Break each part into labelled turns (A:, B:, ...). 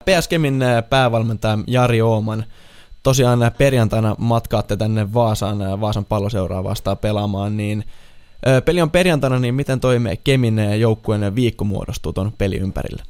A: PS Kemin päävalmentaja Jari Ooman, tosiaan perjantaina matkaatte tänne Vaasan Palloseuraa vastaan pelaamaan, niin peli on perjantaina, niin miten toi Kemin joukkueen viikko muodostuu tuon peli ympärille?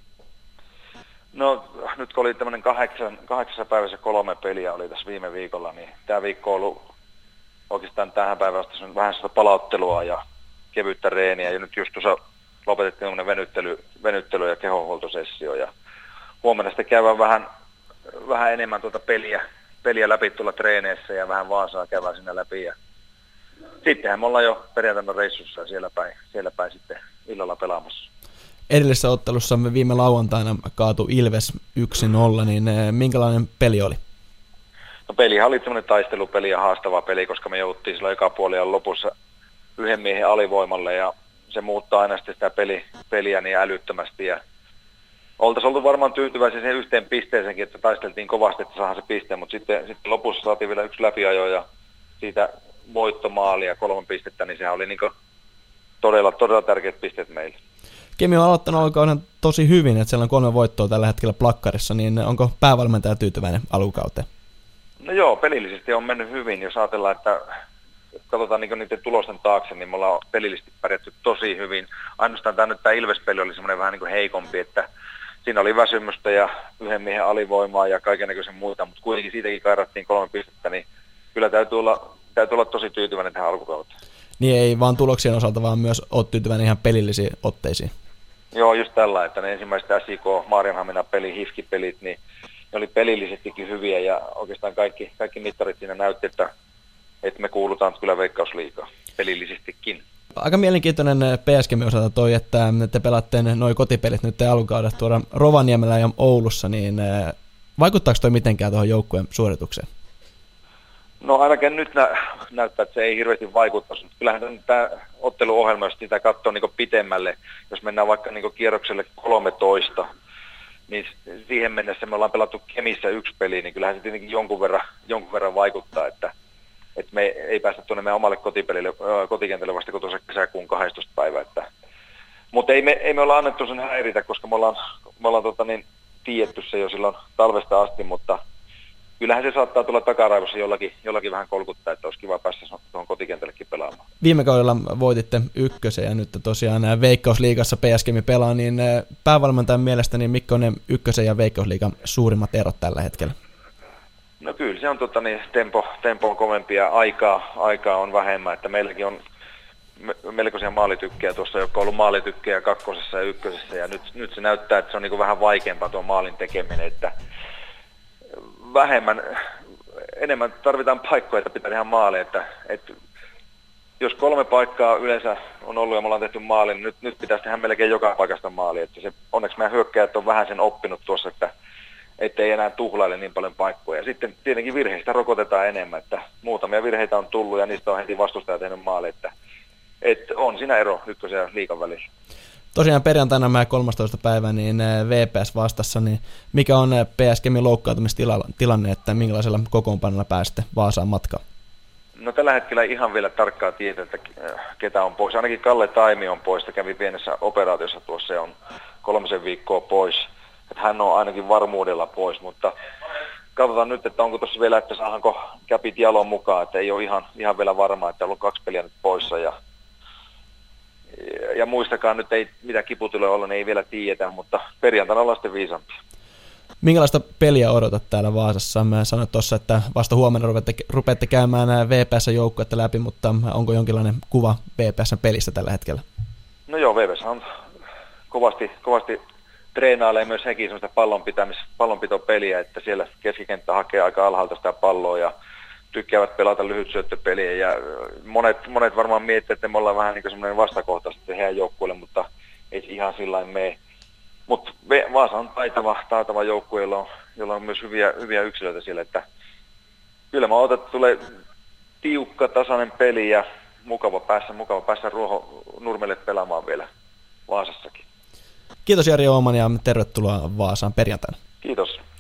B: No nyt kun oli tämmöinen 8 päivässä 3 peliä oli tässä viime viikolla, niin tämä viikko on ollut oikeastaan tähän päivään asti vähän sitä palauttelua ja kevyttä reeniä, ja nyt just tuossa lopetettiin venyttely ja kehonhuoltosessio, ja huomenna sitten käydään vähän enemmän tuota peliä läpi tuolla treeneissä ja vähän Vaasaa käydään sinne läpi, ja sittenhän me ollaan jo perjantaina reissussa ja siellä päin sitten illalla pelaamassa.
A: Edellisessä ottelussa me viime lauantaina kaatui Ilves 1-0, niin minkälainen peli oli?
B: No pelihan oli semmoinen taistelupeli ja haastava peli, koska me jouduttiin silloin eka puolella lopussa yhden miehen alivoimalle, ja se muuttaa aina sitä peliä niin älyttömästi, ja oltaisiin oltu varmaan tyytyväisiä siihen yhteen pisteeseenkin, että taisteltiin kovasti, että saadaan se piste, mutta sitten lopussa saatiin vielä yksi läpiajo ja siitä voittomaali ja 3 pistettä, niin sehän oli niin todella tärkeät pisteet meille.
A: Kemi on aloittanut alkauden tosi hyvin, että siellä on 3 voittoa tällä hetkellä plakkarissa, niin onko päävalmentaja tyytyväinen alukauteen? No
B: joo, pelillisesti on mennyt hyvin, jos ajatellaan, että katsotaan niin niiden tulosten taakse, niin me ollaan pelillisesti pärjätty tosi hyvin. Ainoastaan tämä Ilves-peli oli semmoinen vähän niin kuin heikompi, että siinä oli väsymystä ja yhden miehen alivoimaa ja kaikennäköisen muuta, mutta kuitenkin siitäkin kairattiin 3 pistettä, niin kyllä täytyy olla tosi tyytyväinen tähän alkukauteen.
A: Niin ei vaan tuloksien osalta, vaan myös olet tyytyväinen ihan pelillisiin otteisiin.
B: Joo, just tällä, että ne ensimmäiset SIK, Maarianhaminan peli, HIFK-pelit, niin ne oli pelillisestikin hyviä, ja oikeastaan kaikki mittarit siinä näytti, että me kuulutaan kyllä Veikkausliigaan pelillisestikin.
A: Aika mielenkiintoinen PS Kemin osalta toi, että te pelaatte noi kotipelit nyt alukaudet tuoda Rovaniemellä ja Oulussa, niin vaikuttaako toi mitenkään tuohon joukkueen suoritukseen?
B: No ainakin nyt näyttää, että se ei hirveästi vaikuttaisi. Kyllähän tämä otteluohjelma, jos sitä katsoo niin pitemmälle, jos mennään vaikka niin kierrokselle 13, niin siihen mennessä me ollaan pelattu Kemissä 1 peli, niin kyllähän se tietenkin jonkun verran vaikuttaa, että me ei päästä tuonne meidän omalle kotikentälle vasta kuin tuossa kesäkuun 12. päivä. Mutta ei me olla annettu sen häiritä, koska me ollaan tiedetty se jo silloin talvesta asti, mutta kyllähän se saattaa tulla takaraivossa jollakin vähän kolkuttaa, että olisi kiva päästä tuohon kotikentällekin pelaamaan.
A: Viime kaudella voititte 1 ja nyt tosiaan Veikkausliigassa PS Kemi pelaa, niin päävalmentajan mielestä niin mitkä on ne 1 ja Veikkausliigan suurimmat erot tällä hetkellä?
B: No kyllä se on tempo on kovempi ja aikaa on vähemmän, että meilläkin on melkoisia maalitykkejä tuossa, jotka on ollut maalitykkejä 2. ja 1. ja nyt se näyttää, että se on niin kuin vähän vaikeampaa tuo maalin tekeminen, että enemmän tarvitaan paikkoja, että pitää tehdä maaleja, että jos 3 paikkaa yleensä on ollut ja me ollaan tehty maali, niin nyt pitäisi tehdä melkein joka paikasta maali, että onneksi meidän hyökkäjät on vähän sen oppinut tuossa, että ei enää tuhlaile niin paljon paikkoja. Ja sitten tietenkin virheistä rokotetaan enemmän, että muutamia virheitä on tullut ja niistä on heti vastustaja tehnyt maali, että on siinä ero 1 ja liigan välissä.
A: Tosiaan perjantaina 13. päivä niin VPS vastassa, niin mikä on PS Kemin loukkaantumistilanne, että minkälaisella kokoonpanolla pääsette Vaasaan matkaan?
B: No tällä hetkellä ihan vielä tarkkaa tietoa, että ketä on pois. Ainakin Kalle Taimi on pois, kävi pienessä operaatiossa tuossa ja on 3 viikkoa pois. Että hän on ainakin varmuudella pois, mutta katsotaan nyt, että onko tuossa vielä, että saadaanko Käpit Jalon mukaan, että ei ole ihan vielä varmaa, että on ollut 2 peliä nyt poissa ja muistakaan nyt ei, mitä kipu tulee olla, niin ei vielä tiedetä, mutta perjantaina ollaan sitten viisampia. Minkälaista
A: peliä odotat täällä Vaasassa? Mä sanoin tuossa, että vasta huomenna rupeatte käymään VPS-joukkuetta läpi, mutta onko jonkinlainen kuva VPS:n pelistä tällä hetkellä?
B: No joo, VPS on kovasti treenailee myös hekin semmoista pallonpitopeliä, että siellä keskikenttä hakee aika alhaalta sitä palloa ja tykkäävät pelata lyhytsyöttöpeliä ja monet varmaan miettii, että me ollaan vähän niin kuin semmoinen vastakohta sitten heidän joukkueelle, mutta ei ihan sillain mene. Mutta Vaasa on taitava joukkue, jolla on myös hyviä yksilöitä siellä, että kyllä mä odotan, että tulee tiukka, tasainen peli ja mukava päässä Ruohonurmelle pelaamaan vielä Vaasassakin.
A: Kiitos Jari Ooman ja tervetuloa Vaasaan perjantaina.